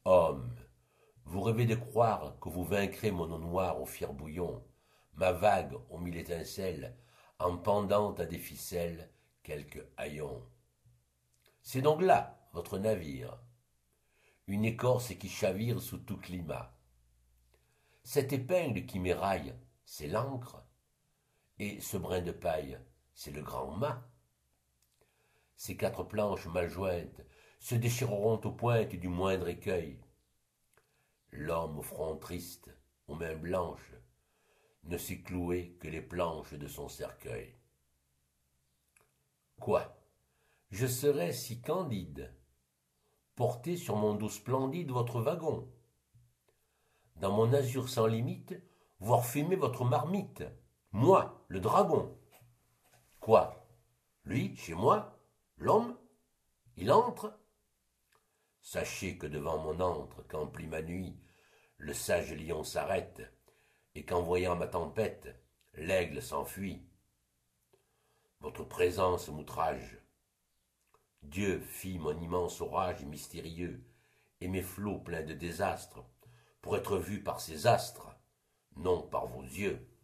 Homme, vous rêvez de croire que vous vaincrez mon eau noire au fier bouillon, ma vague aux mille étincelles, en pendant à des ficelles quelque haillon. C'est donc là votre navire, une écorce qui chavire sous tout climat. Cette épingle qui m'éraille, c'est l'ancre, et ce brin de paille, c'est le grand mât. Ces quatre planches mal jointes se déchireront aux pointes du moindre écueil. L'homme au front triste, aux mains blanches, ne sait clouer que les planches de son cercueil. Quoi, je serais si candide, porter sur mon dos splendide votre wagon, dans mon azur sans limite, voir fumer votre marmite, moi, le dragon. Quoi, lui, chez moi, l'homme, il entre? Sachez que devant mon antre, qu'emplit ma nuit, le sage lion s'arrête, et qu'en voyant ma tempête, l'aigle s'enfuit. Votre présence m'outrage. Dieu fit mon immense orage mystérieux, et mes flots pleins de désastres, pour être vus par ces astres, non par vos yeux.